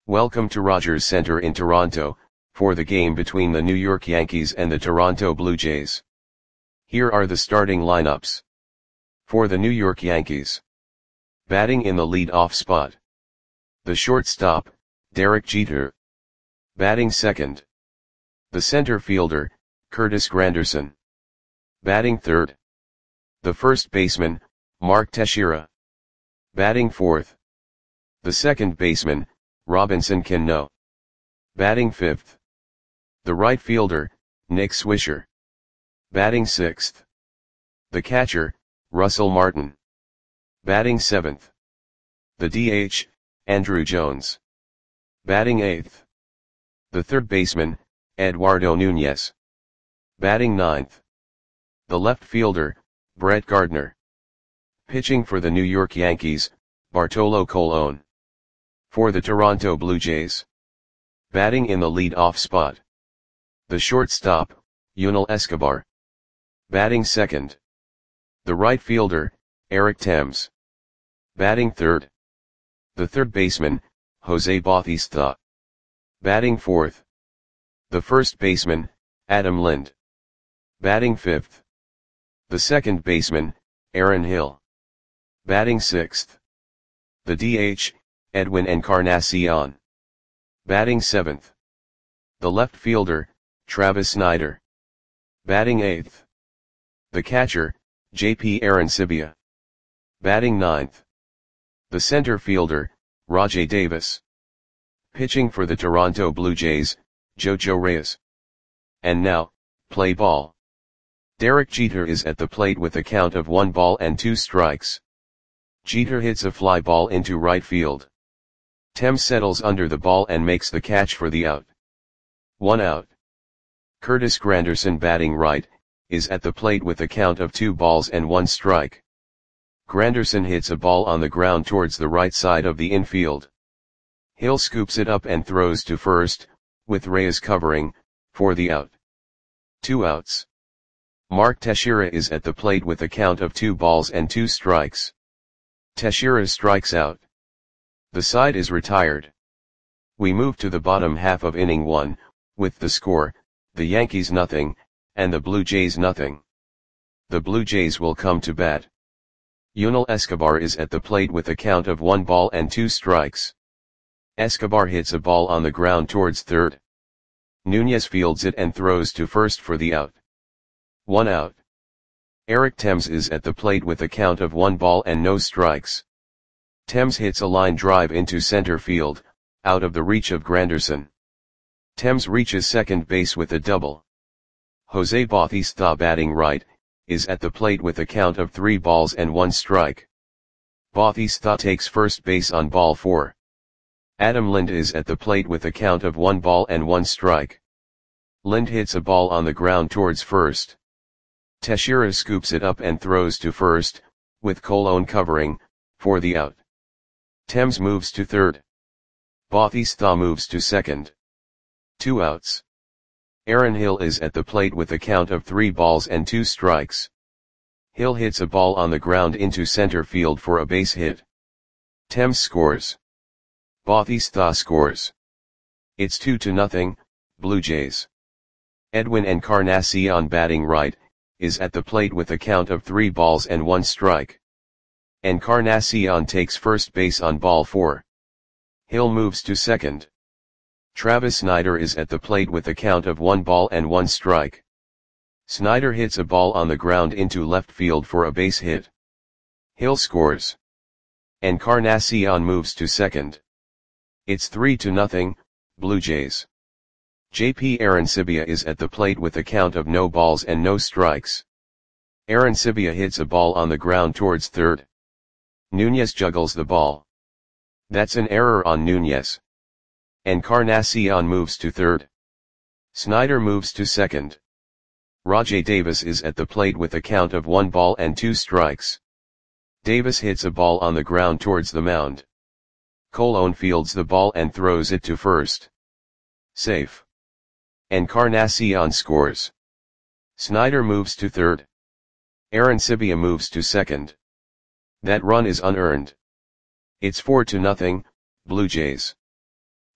Welcome to Rogers Centre in Toronto, for the game between the New York Yankees and the Toronto Blue Jays. Here are the starting lineups. For the New York Yankees. Batting in the lead-off spot. The shortstop, Derek Jeter. Batting second. The center fielder, Curtis Granderson. Batting third. The first baseman, Mark Teixeira. Batting fourth. The second baseman, Robinson Cano. Batting fifth. The right fielder, Nick Swisher. Batting sixth. The catcher, Russell Martin. Batting seventh. The DH, Andruw Jones. Batting eighth. The third baseman, Eduardo Nunez. Batting ninth. The left fielder, Brett Gardner. Pitching for the New York Yankees, Bartolo Colon. For the Toronto Blue Jays. Batting in the lead-off spot. The shortstop, Yunel Escobar. Batting second. The right fielder, Eric Thames. Batting third. The third baseman, Jose Bautista. Batting fourth. The first baseman, Adam Lind. Batting fifth. The second baseman, Aaron Hill. Batting sixth. The DH, Edwin Encarnacion. Batting seventh. The left fielder, Travis Snider. Batting eighth. The catcher, J.P. Arencibia. Batting ninth. The center fielder, Rajai Davis. Pitching for the Toronto Blue Jays, Jojo Reyes. And now, play ball. Derek Jeter is at the plate with a count of 1-2 Jeter hits a fly ball into right field. Thames settles under the ball and makes the catch for the out. 1 out. Curtis Granderson, batting right, is at the plate with a count of 2-1. Granderson hits a ball on the ground towards the right side of the infield. Hill scoops it up and throws to first, with Reyes covering, for the out. 2 outs. Mark Teixeira is at the plate with a count of 2-2. Teixeira strikes out. The side is retired. We move to the bottom half of inning 1, with the score, the Yankees 0, and the Blue Jays 0. The Blue Jays will come to bat. Yunel Escobar is at the plate with a count of 1-2. Escobar hits a ball on the ground towards third. Nunez fields it and throws to first for the out. 1 out. Eric Thames is at the plate with a count of 1-0. Thames hits a line drive into center field, out of the reach of Granderson. Thames reaches second base with a double. Jose Bautista, batting right, is at the plate with a count of 3-1. Bautista takes first base on ball 4. Adam Lind is at the plate with a count of 1-1. Lind hits a ball on the ground towards first. Teixeira scoops it up and throws to first, with Colon covering, for the out. Thames moves to third. Bautista moves to second. 2 outs. Aaron Hill is at the plate with a count of 3-2. Hill hits a ball on the ground into center field for a base hit. Thames scores. Bautista scores. It's 2-0, Blue Jays. Edwin Encarnacion, batting right, is at the plate with a count of 3-1. Encarnacion takes first base on ball 4. Hill moves to second. Travis Snider is at the plate with a count of 1-1. Snider hits a ball on the ground into left field for a base hit. Hill scores. Encarnacion moves to second. It's 3-0, Blue Jays. J.P. Arencibia is at the plate with a count of no balls and no strikes. Arencibia hits a ball on the ground towards third. Nunez juggles the ball. That's an error on Nunez. Encarnacion moves to third. Snider moves to second. Rajai Davis is at the plate with a count of 1-2. Davis hits a ball on the ground towards the mound. Colon fields the ball and throws it to first. Safe. Encarnacion scores. Snider moves to third. Arencibia moves to second. That run is unearned. It's 4-0, Blue Jays.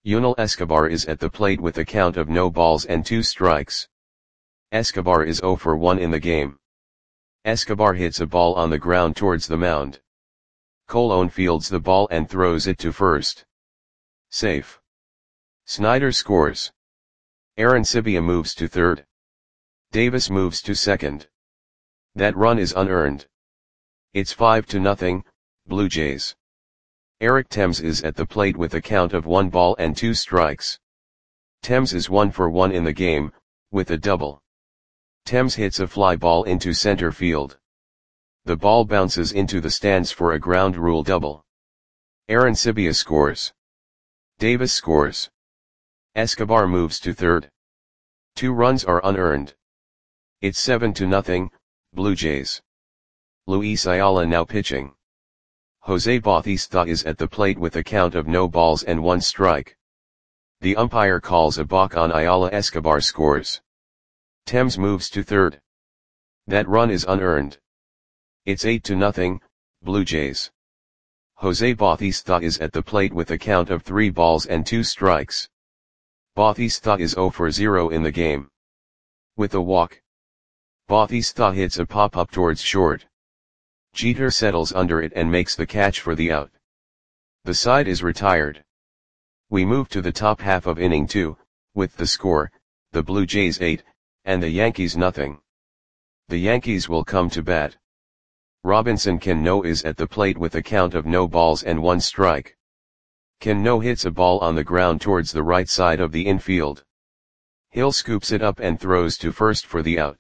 Yunel Escobar is at the plate with a count of no balls and 2 strikes. Escobar is 0 for 1 in the game. Escobar hits a ball on the ground towards the mound. Colon fields the ball and throws it to first. Safe. Snider scores. Arancibia moves to third. Davis moves to second. That run is unearned. It's 5-0, Blue Jays. Eric Thames is at the plate with a count of 1 ball and 2 strikes. Thames is 1 for 1 in the game, with a double. Thames hits a fly ball into center field. The ball bounces into the stands for a ground rule double. Arancibia scores. Davis scores. Escobar moves to third. 2 runs are unearned. It's 7-0, Blue Jays. Luis Ayala now pitching. Jose Bautista is at the plate with a count of no balls and 1 strike. The umpire calls a balk on Ayala. Escobar scores. Thames moves to third. That run is unearned. It's 8-0, Blue Jays. Jose Bautista is at the plate with a count of 3 balls and 2 strikes. Bautista is 0 for 0 in the game. With a walk. Bautista hits a pop-up towards short. Jeter settles under it and makes the catch for the out. The side is retired. We move to the top half of inning 2, with the score, the Blue Jays 8, and the Yankees nothing. The Yankees will come to bat. Robinson Cano is at the plate with a count of no balls and 1 strike. Cano hits a ball on the ground towards the right side of the infield. Hill scoops it up and throws to first for the out.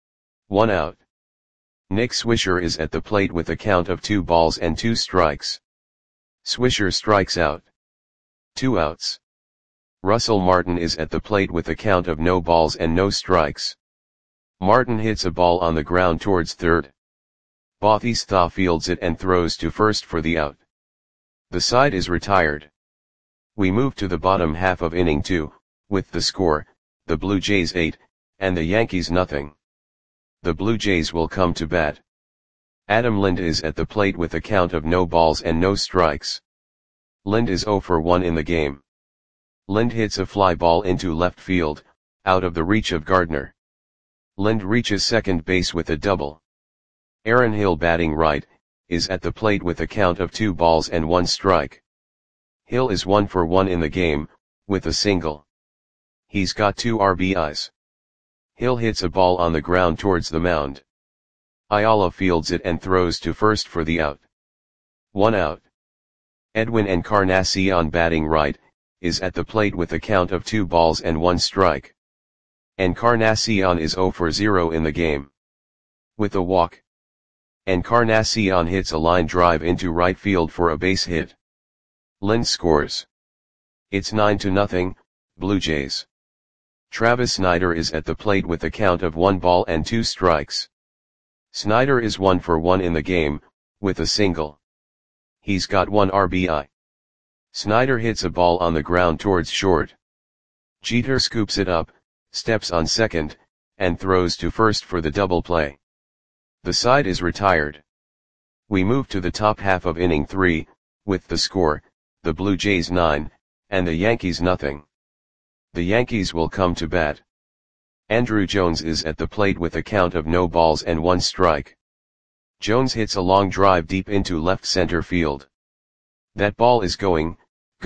1 out. Nick Swisher is at the plate with a count of 2 balls and 2 strikes. Swisher strikes out. 2 outs. Russell Martin is at the plate with a count of no balls and no strikes. Martin hits a ball on the ground towards third. Bautista fields it and throws to first for the out. The side is retired. We move to the bottom half of inning 2, with the score, the Blue Jays 8, and the Yankees nothing. The Blue Jays will come to bat. Adam Lind is at the plate with a count of no balls and no strikes. Lind is 0 for 1 in the game. Lind hits a fly ball into left field, out of the reach of Gardner. Lind reaches second base with a double. Aaron Hill, batting right, is at the plate with a count of 2 balls and 1 strike. Hill is 1 for 1 in the game, with a single. He's got 2 RBIs. Hill hits a ball on the ground towards the mound. Ayala fields it and throws to first for the out. 1 out. Edwin Encarnacion, batting right, is at the plate with a count of 2 balls and 1 strike. Encarnacion is 0 for 0 in the game. With a walk. Encarnacion hits a line drive into right field for a base hit. Lind scores. It's 9-0, Blue Jays. Travis Snider is at the plate with a count of 1 ball and 2 strikes. Snider is 1 for 1 in the game, with a single. He's got 1 RBI. Snider hits a ball on the ground towards short. Jeter scoops it up, steps on second, and throws to first for the double play. The side is retired. We move to the top half of inning 3, with the score, the Blue Jays 9, and the Yankees nothing. The Yankees will come to bat. Andruw Jones is at the plate with a count of no balls and 1 strike. Jones hits a long drive deep into left center field. That ball is gone.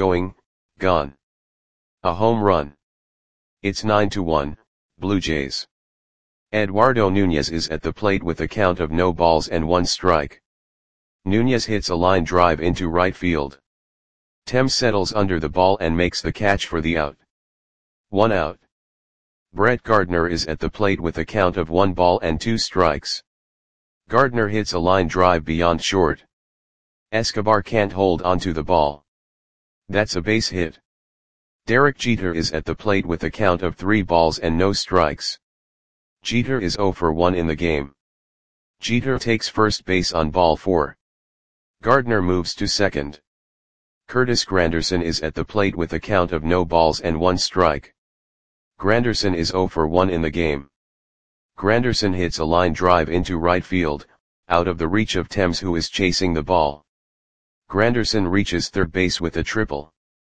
A home run. It's 9-1, Blue Jays. Eduardo Nunez is at the plate with a count of no balls and 1 strike. Nunez hits a line drive into right field. Thames settles under the ball and makes the catch for the out. 1 out. Brett Gardner is at the plate with a count of 1 ball and 2 strikes. Gardner hits a line drive beyond short. Escobar can't hold onto the ball. That's a base hit. Derek Jeter is at the plate with a count of 3 balls and no strikes. Jeter is 0 for 1 in the game. Jeter takes first base on ball 4. Gardner moves to second. Curtis Granderson is at the plate with a count of no balls and 1 strike. Granderson is 0 for 1 in the game. Granderson hits a line drive into right field, out of the reach of Thames, who is chasing the ball. Granderson reaches third base with a triple.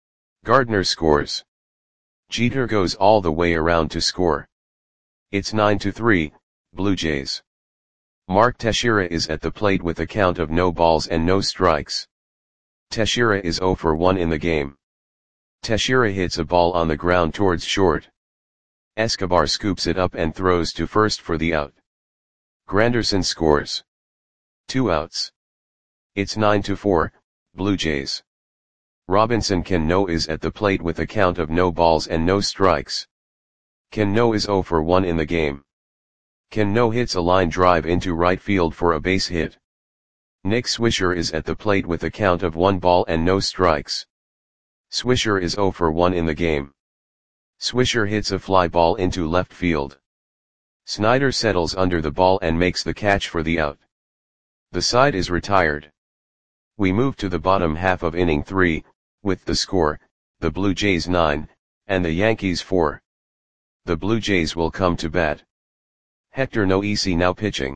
Gardner scores. Jeter goes all the way around to score. It's 9-3, Blue Jays. Mark Teixeira is at the plate with a count of no balls and no strikes. Teixeira is 0 for 1 in the game. Teixeira hits a ball on the ground towards short. Escobar scoops it up and throws to first for the out. Granderson scores. 2 outs. It's 9-4, Blue Jays. Robinson Cano is at the plate with a count of no balls and no strikes. Cano is 0 for 1 in the game. Cano hits a line drive into right field for a base hit. Nick Swisher is at the plate with a count of 1 ball and no strikes. Swisher is 0 for 1 in the game. Swisher hits a fly ball into left field. Snyder settles under the ball and makes the catch for the out. The side is retired. We move to the bottom half of inning 3, with the score, the Blue Jays 9, and the Yankees 4. The Blue Jays will come to bat. Hector Noesi now pitching.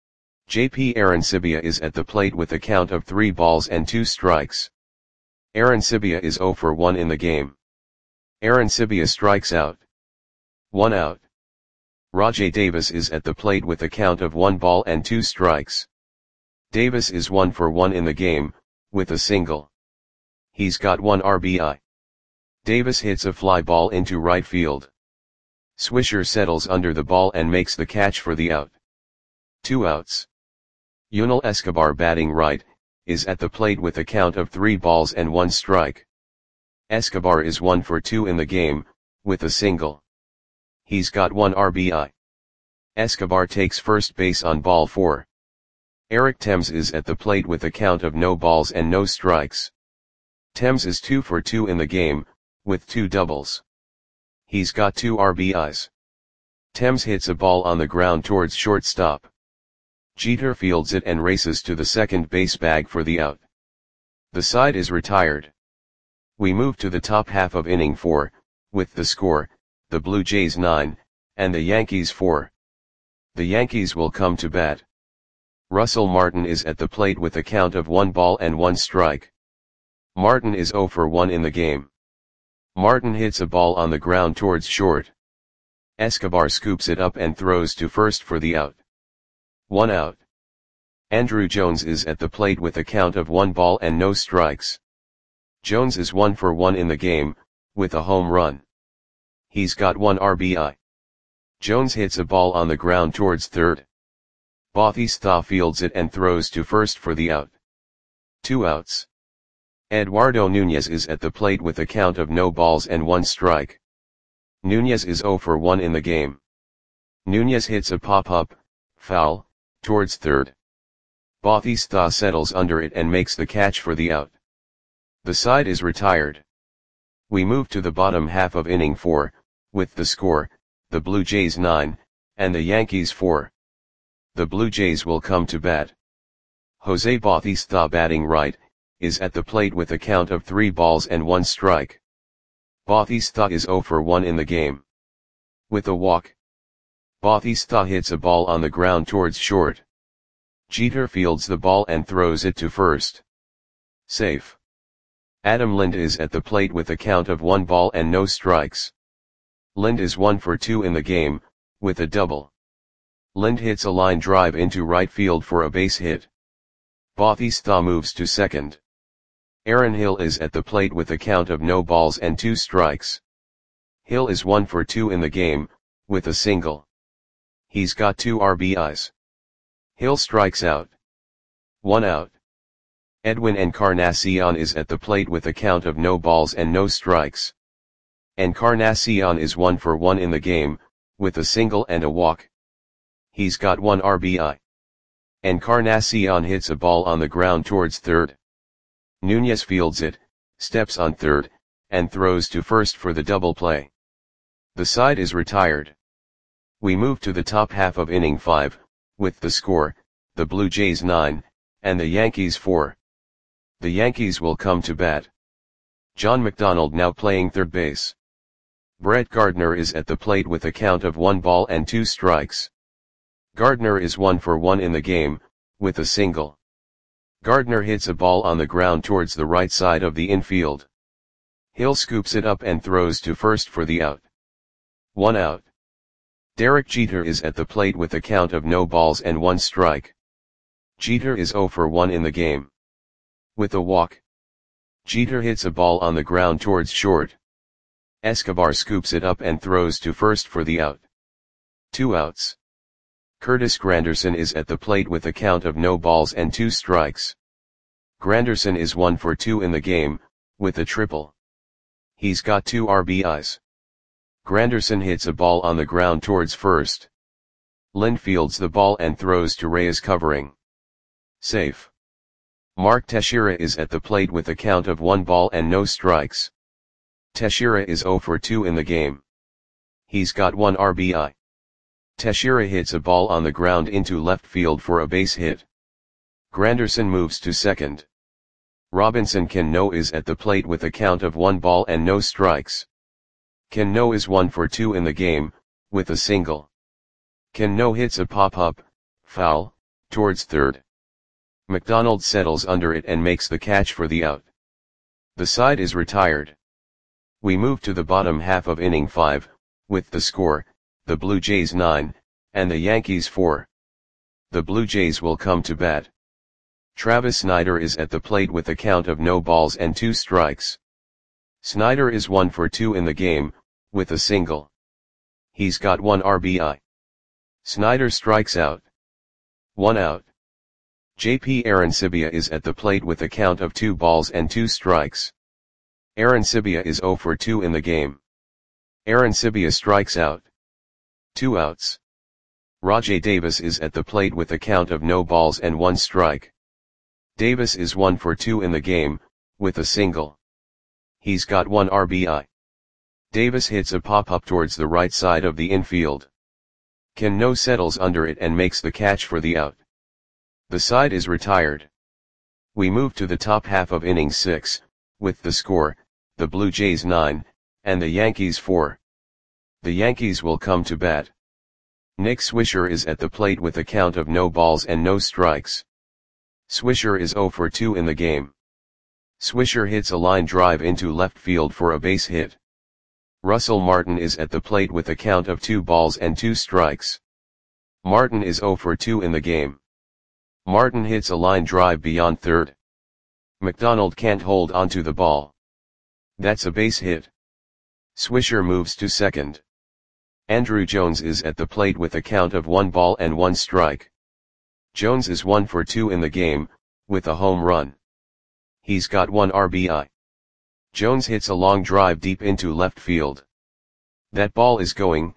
JP Arencibia is at the plate with a count of 3 balls and 2 strikes. Arencibia is 0 for 1 in the game. Arencibia strikes out. 1 out. Rajai Davis is at the plate with a count of 1 ball and 2 strikes. Davis is 1 for 1 in the game, with a single. He's got 1 RBI. Davis hits a fly ball into right field. Swisher settles under the ball and makes the catch for the out. 2 outs. Yunel Escobar batting right, is at the plate with a count of 3 balls and 1 strike. Escobar is 1 for 2 in the game, with a single. He's got 1 RBI. Escobar takes first base on ball 4. Eric Thames is at the plate with a count of no balls and no strikes. Thames is 2 for 2 in the game, with 2 doubles. He's got 2 RBIs. Thames hits a ball on the ground towards shortstop. Jeter fields it and races to the second base bag for the out. The side is retired. We move to the top half of inning 4, with the score, the Blue Jays 9, and the Yankees 4. The Yankees will come to bat. Russell Martin is at the plate with a count of 1 ball and 1 strike. Martin is 0 for 1 in the game. Martin hits a ball on the ground towards short. Escobar scoops it up and throws to first for the out. 1 out. Andruw Jones is at the plate with a count of 1 ball and no strikes. Jones is 1 for 1 in the game, with a home run. He's got 1 RBI. Jones hits a ball on the ground towards third. Bautista fields it and throws to first for the out. 2 outs. Eduardo Nunez is at the plate with a count of no balls and 1 strike. Nunez is 0 for 1 in the game. Nunez hits a pop-up, foul, towards third. Bautista settles under it and makes the catch for the out. The side is retired. We move to the bottom half of inning 4, with the score, the Blue Jays 9, and the Yankees 4. The Blue Jays will come to bat. Jose Bautista batting right, is at the plate with a count of 3 balls and 1 strike. Bautista is 0 for 1 in the game. With a walk. Bautista hits a ball on the ground towards short. Jeter fields the ball and throws it to first. Safe. Adam Lind is at the plate with a count of 1 ball and no strikes. Lind is 1 for 2 in the game, with a double. Lind hits a line drive into right field for a base hit. Bautista moves to second. Aaron Hill is at the plate with a count of no balls and 2 strikes. Hill is 1 for 2 in the game, with a single. He's got 2 RBIs. Hill strikes out. 1 out. Edwin Encarnacion is at the plate with a count of no balls and no strikes. Encarnacion is 1 for 1 in the game, with a single and a walk. He's got 1 RBI. Encarnacion hits a ball on the ground towards third. Nunez fields it, steps on third, and throws to first for the double play. The side is retired. We move to the top half of inning 5, with the score, the Blue Jays 9, and the Yankees 4. The Yankees will come to bat. John McDonald now playing third base. Brett Gardner is at the plate with a count of 1 ball and 2 strikes. Gardner is 1 for 1 in the game, with a single. Gardner hits a ball on the ground towards the right side of the infield. Hill scoops it up and throws to first for the out. 1 out. Derek Jeter is at the plate with a count of no balls and 1 strike. Jeter is 0 for 1 in the game. With a walk, Jeter hits a ball on the ground towards short. Escobar scoops it up and throws to first for the out. 2 outs. Curtis Granderson is at the plate with a count of no balls and 2 strikes. Granderson is 1 for 2 in the game, with a triple. He's got 2 RBIs. Granderson hits a ball on the ground towards first. Lynn fields the ball and throws to Reyes covering. Safe. Mark Teixeira is at the plate with a count of 1 ball and no strikes. Teixeira is 0 for 2 in the game. He's got 1 RBI. Teixeira hits a ball on the ground into left field for a base hit. Granderson moves to second. Robinson Cano is at the plate with a count of 1 ball and no strikes. Cano is 1 for 2 in the game, with a single. Cano hits a pop-up, foul, towards third. McDonald settles under it and makes the catch for the out. The side is retired. We move to the bottom half of inning 5, with the score, the Blue Jays 9, and the Yankees 4. The Blue Jays will come to bat. Travis Snider is at the plate with a count of no balls and 2 strikes. Snider is 1 for 2 in the game, with a single. He's got 1 RBI. Snider strikes out. 1 out. JP Arencibia is at the plate with a count of 2 balls and 2 strikes. Arencibia is 0 for 2 in the game. Arencibia strikes out. 2 outs. Rajai Davis is at the plate with a count of no balls and 1 strike. Davis is 1 for 2 in the game, with a single. He's got 1 RBI. Davis hits a pop-up towards the right side of the infield. Cano settles under it and makes the catch for the out. The side is retired. We move to the top half of inning 6, with the score, the Blue Jays 9, and the Yankees 4. The Yankees will come to bat. Nick Swisher is at the plate with a count of no balls and no strikes. Swisher is 0 for 2 in the game. Swisher hits a line drive into left field for a base hit. Russell Martin is at the plate with a count of 2 balls and 2 strikes. Martin is 0 for 2 in the game. Martin hits a line drive beyond third. McDonald can't hold onto the ball. That's a base hit. Swisher moves to second. Andruw Jones is at the plate with a count of 1 ball and 1 strike. Jones is 1 for 2 in the game, with a home run. He's got 1 RBI. Jones hits a long drive deep into left field. That ball is gone.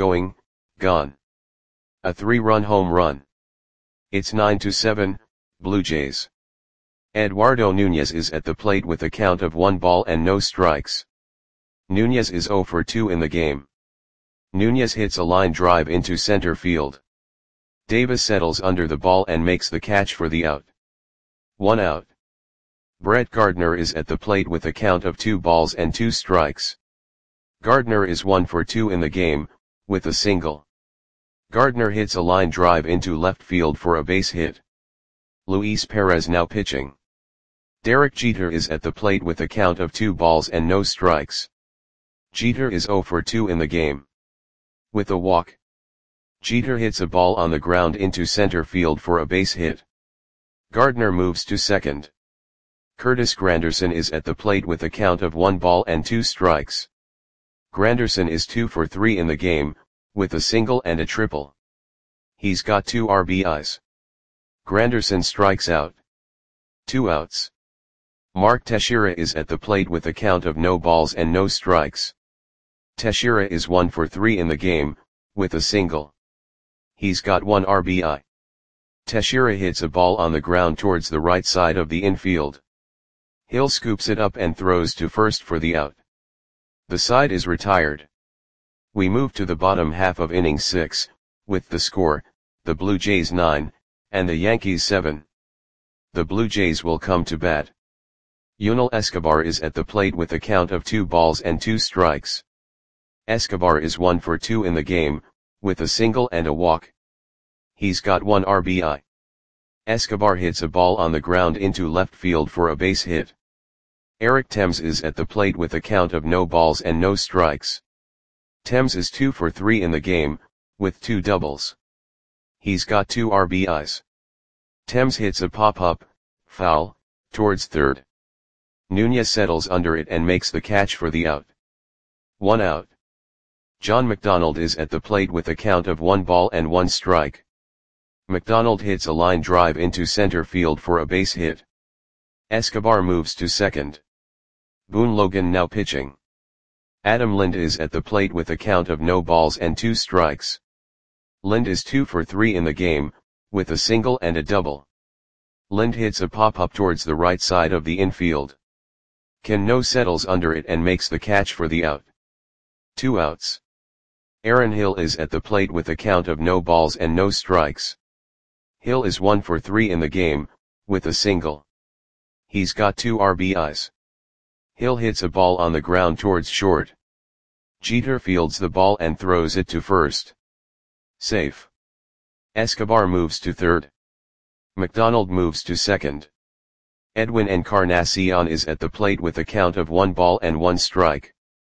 A 3-run home run. It's 9-7, Blue Jays. Eduardo Nunez is at the plate with a count of 1 ball and no strikes. Nunez is 0 for 2 in the game. Nunez hits a line drive into center field. Davis settles under the ball and makes the catch for the out. 1 out. Brett Gardner is at the plate with a count of 2 balls and 2 strikes. Gardner is 1 for 2 in the game, with a single. Gardner hits a line drive into left field for a base hit. Luis Perez now pitching. Derek Jeter is at the plate with a count of 2 balls and no strikes. Jeter is 0 for 2 in the game. With a walk, Jeter hits a ball on the ground into center field for a base hit. Gardner moves to second. Curtis Granderson is at the plate with a count of 1 ball and 2 strikes. Granderson is 2 for 3 in the game, with a single and a triple. He's got 2 RBIs. Granderson strikes out. 2 outs. Mark Teixeira is at the plate with a count of no balls and no strikes. Teixeira is 1 for 3 in the game, with a single. He's got 1 RBI. Teixeira hits a ball on the ground towards the right side of the infield. Hill scoops it up and throws to first for the out. The side is retired. We move to the bottom half of inning 6, with the score, the Blue Jays 9, and the Yankees 7. The Blue Jays will come to bat. Yunel Escobar is at the plate with a count of 2 balls and 2 strikes. Escobar is 1 for 2 in the game, with a single and a walk. He's got 1 RBI. Escobar hits a ball on the ground into left field for a base hit. Eric Thames is at the plate with a count of no balls and no strikes. Thames is 2 for 3 in the game, with 2 doubles. He's got 2 RBIs. Thames hits a pop-up, foul, towards third. Nunez settles under it and makes the catch for the out. 1 out. John McDonald is at the plate with a count of 1 ball and 1 strike. McDonald hits a line drive into center field for a base hit. Escobar moves to second. Boone Logan now pitching. Adam Lind is at the plate with a count of no balls and 2 strikes. Lind is 2 for 3 in the game, with a single and a double. Lind hits a pop-up towards the right side of the infield. Cano settles under it and makes the catch for the out. 2 outs. Aaron Hill is at the plate with a count of no balls and no strikes. Hill is 1 for 3 in the game, with a single. He's got 2 RBIs. Hill hits a ball on the ground towards short. Jeter fields the ball and throws it to first. Safe. Escobar moves to third. McDonald moves to second. Edwin Encarnacion is at the plate with a count of 1 ball and 1 strike.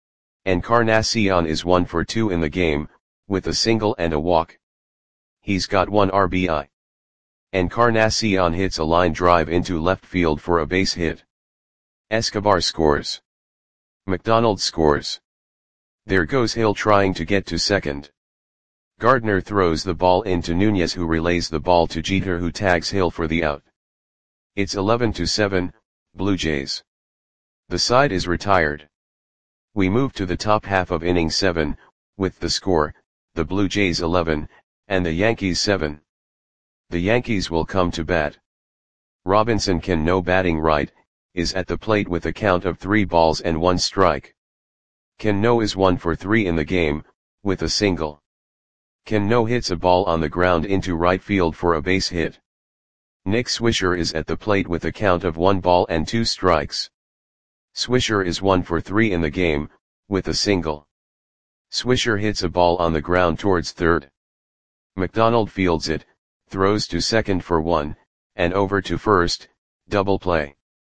Encarnacion is 1 for 2 in the game, with a single and a walk. He's got 1 RBI. Encarnacion hits a line drive into left field for a base hit. Escobar scores. McDonald scores. There goes Hill trying to get to second. Gardner throws the ball into Nunez, who relays the ball to Jeter, who tags Hill for the out. It's 11-7, Blue Jays. The side is retired. We move to the top half of inning 7, with the score, the Blue Jays 11, and the Yankees 7. The Yankees will come to bat. Robinson Cano, batting right, is at the plate with a count of 3 balls and 1 strike. Cano is 1 for 3 in the game, with a single. Cano hits a ball on the ground into right field for a base hit. Nick Swisher is at the plate with a count of 1 ball and 2 strikes. Swisher is 1 for 3 in the game, with a single. Swisher hits a ball on the ground towards third. McDonald fields it, throws to second for 1, and over to first, double play.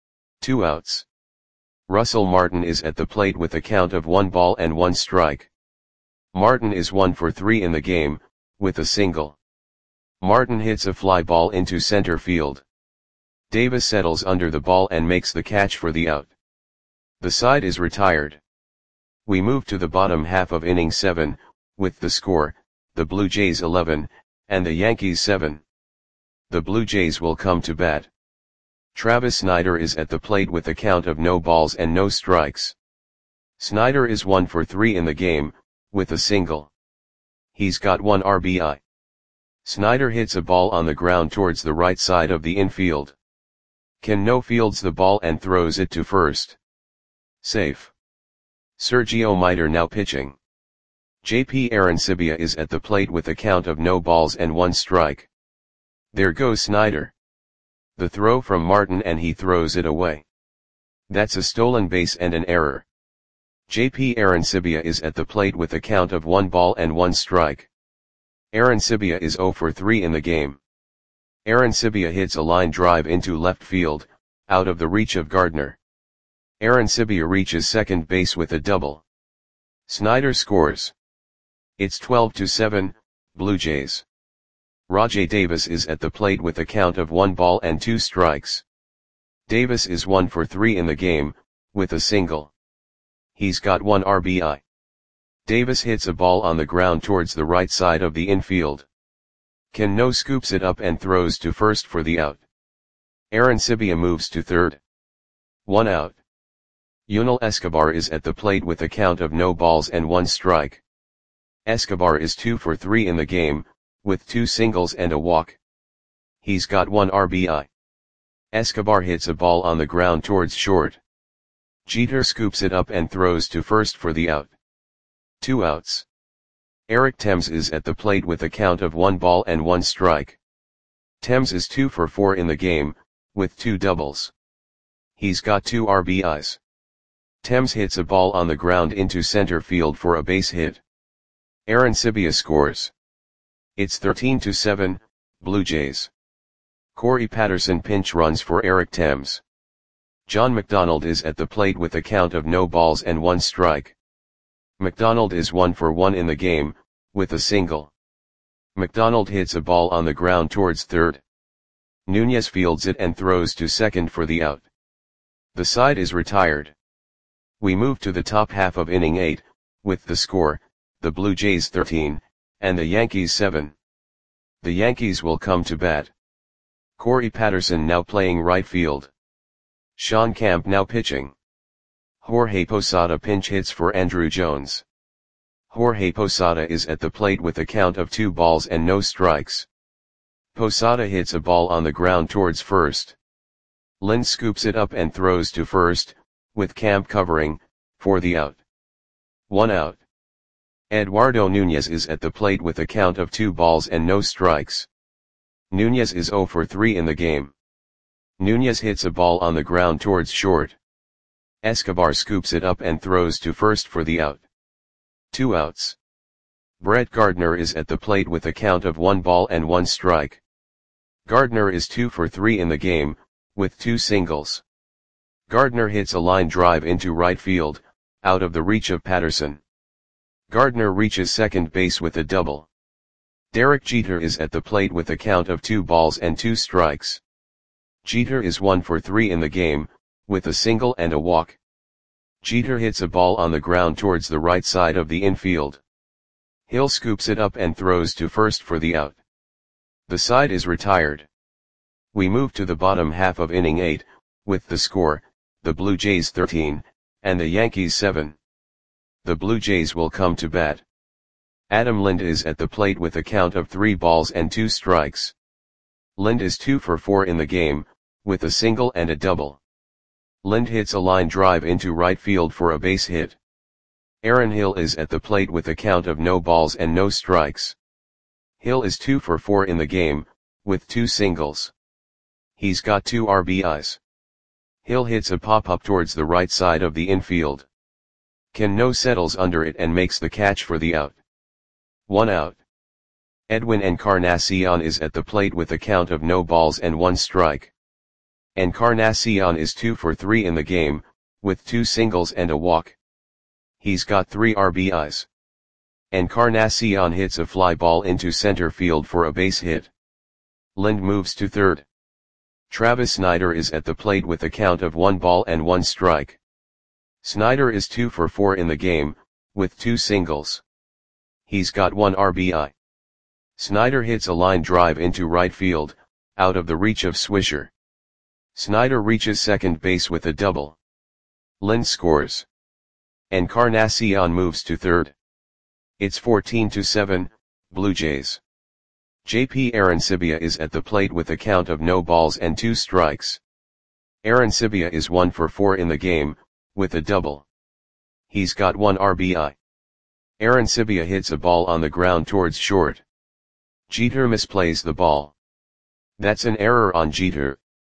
2 outs. Russell Martin is at the plate with a count of 1 ball and 1 strike. Martin is 1 for 3 in the game, with a single. Martin hits a fly ball into center field. Davis settles under the ball and makes the catch for the out. The side is retired. We move to the bottom half of inning 7, with the score, the Blue Jays 11, and the Yankees 7. The Blue Jays will come to bat. Travis Snider is at the plate with a count of no balls and no strikes. Snider is 1 for 3 in the game, with a single. He's got 1 RBI. Snider hits a ball on the ground towards the right side of the infield. Cano fields the ball and throws it to first. Safe. Sergio Miter now pitching. JP Arencibia is at the plate with a count of no balls and 1 strike. There goes Snider. The throw from Martin, and he throws it away. That's a stolen base and an error. JP Arencibia is at the plate with a count of 1 ball and 1 strike. Arencibia is 0 for 3 in the game. Arencibia hits a line drive into left field, out of the reach of Gardner. Arencibia reaches second base with a double. Snider scores. It's 12-7, Blue Jays. Rajai Davis is at the plate with a count of 1 ball and 2 strikes. Davis is 1 for 3 in the game, with a single. He's got 1 RBI. Davis hits a ball on the ground towards the right side of the infield. Cano scoops it up and throws to first for the out. Arencibia moves to third. 1 out. Yunel Escobar is at the plate with a count of no balls and 1 strike. Escobar is 2 for 3 in the game, with 2 singles and a walk. He's got 1 RBI. Escobar hits a ball on the ground towards short. Jeter scoops it up and throws to first for the out. 2 outs. Eric Thames is at the plate with a count of 1 ball and 1 strike. Thames is 2 for 4 in the game, with 2 doubles. He's got 2 RBIs. Thames hits a ball on the ground into center field for a base hit. Arencibia scores. It's 13-7, Blue Jays. Corey Patterson pinch runs for Eric Thames. John McDonald is at the plate with a count of no balls and 1 strike. McDonald is 1 for 1 in the game, with a single. McDonald hits a ball on the ground towards third. Nunez fields it and throws to second for the out. The side is retired. We move to the top half of inning 8, with the score, the Blue Jays 13, and the Yankees 7. The Yankees will come to bat. Corey Patterson now playing right field. Sean Camp now pitching. Jorge Posada pinch hits for Andruw Jones. Jorge Posada is at the plate with a count of 2 balls and no strikes. Posada hits a ball on the ground towards first. Lind scoops it up and throws to first, with Camp covering, for the out. 1 out. Eduardo Nunez is at the plate with a count of 2 balls and no strikes. Nunez is 0 for 3 in the game. Nunez hits a ball on the ground towards short. Escobar scoops it up and throws to first for the out. 2 outs. Brett Gardner is at the plate with a count of 1 ball and 1 strike. Gardner is 2 for 3 in the game, with 2 singles. Gardner hits a line drive into right field, out of the reach of Patterson. Gardner reaches second base with a double. Derek Jeter is at the plate with a count of 2 balls and 2 strikes. Jeter is 1 for 3 in the game, with a single and a walk. Jeter hits a ball on the ground towards the right side of the infield. Hill scoops it up and throws to first for the out. The side is retired. We move to the bottom half of inning 8, with the score, the Blue Jays 13, and the Yankees 7. The Blue Jays will come to bat. Adam Lind is at the plate with a count of 3 balls and 2 strikes. Lind is 2 for 4 in the game, with a single and a double. Lind hits a line drive into right field for a base hit. Aaron Hill is at the plate with a count of no balls and no strikes. Hill is 2 for 4 in the game, with 2 singles. He's got 2 RBIs. Hill hits a pop-up towards the right side of the infield. Cano settles under it and makes the catch for the out. 1 out. Edwin Encarnacion is at the plate with a count of no balls and 1 strike. Encarnacion is 2 for 3 in the game, with 2 singles and a walk. He's got 3 RBIs. Encarnacion hits a fly ball into center field for a base hit. Lind moves to third. Travis Snider is at the plate with a count of 1 ball and 1 strike. Snider is 2 for 4 in the game, with 2 singles. He's got 1 RBI. Snider hits a line drive into right field, out of the reach of Swisher. Snider reaches second base with a double. Lind scores. Encarnacion moves to third. It's 14-7, Blue Jays. JP Arancibia is at the plate with a count of no balls and 2 strikes. Arancibia is 1 for 4 in the game, with a double. He's got 1 RBI. Arancibia hits a ball on the ground towards short. Jeter misplays the ball. That's an error on Jeter.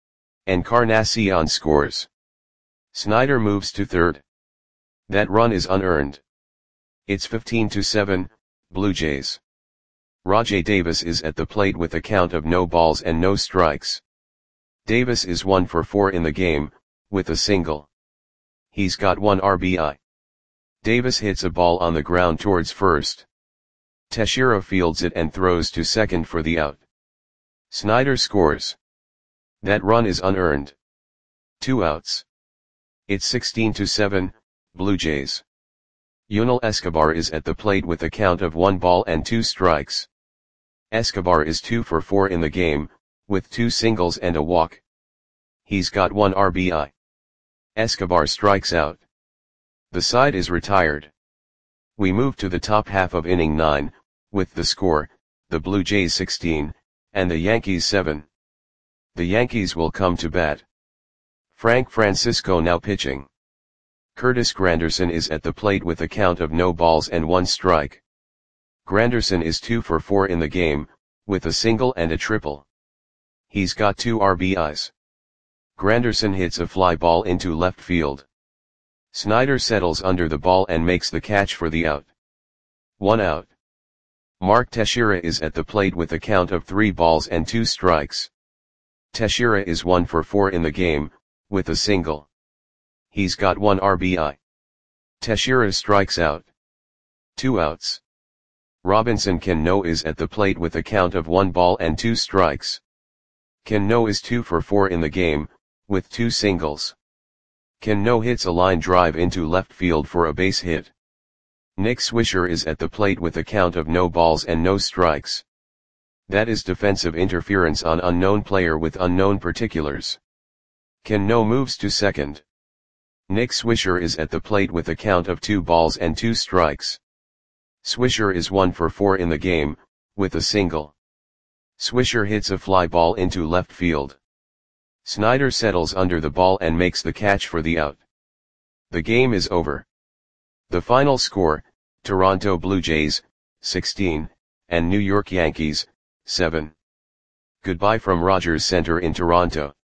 Encarnacion scores. Snider moves to third. That run is unearned. It's 15-7, Blue Jays. Rajai Davis is at the plate with a count of no balls and no strikes. Davis is 1 for 4 in the game, with a single. He's got 1 RBI. Davis hits a ball on the ground towards first. Teixeira fields it and throws to second for the out. Snider scores. That run is unearned. 2 outs. It's 16-7, Blue Jays. Yunel Escobar is at the plate with a count of 1 ball and 2 strikes. Escobar is 2 for 4 in the game, with 2 singles and a walk. He's got 1 RBI. Escobar strikes out. The side is retired. We move to the top half of inning 9, with the score, the Blue Jays 16, and the Yankees 7. The Yankees will come to bat. Frank Francisco now pitching. Curtis Granderson is at the plate with a count of no balls and 1 strike. Granderson is 2 for 4 in the game, with a single and a triple. He's got 2 RBIs. Granderson hits a fly ball into left field. Snider settles under the ball and makes the catch for the out. 1 out. Mark Teixeira is at the plate with a count of 3 balls and 2 strikes. Teixeira is 1 for 4 in the game, with a single. He's got 1 RBI. Teixeira strikes out. 2 outs. Robinson Cano is at the plate with a count of 1 ball and 2 strikes. Cano is 2 for 4 in the game, with 2 singles. Cano hits a line drive into left field for a base hit. Nick Swisher is at the plate with a count of no balls and no strikes. That is defensive interference on unknown player with unknown particulars. Cano moves to second. Nick Swisher is at the plate with a count of 2 balls and 2 strikes. Swisher is 1 for 4 in the game, with a single. Swisher hits a fly ball into left field. Snyder settles under the ball and makes the catch for the out. The game is over. The final score, Toronto Blue Jays, 16, and New York Yankees, 7. Goodbye from Rogers Center in Toronto.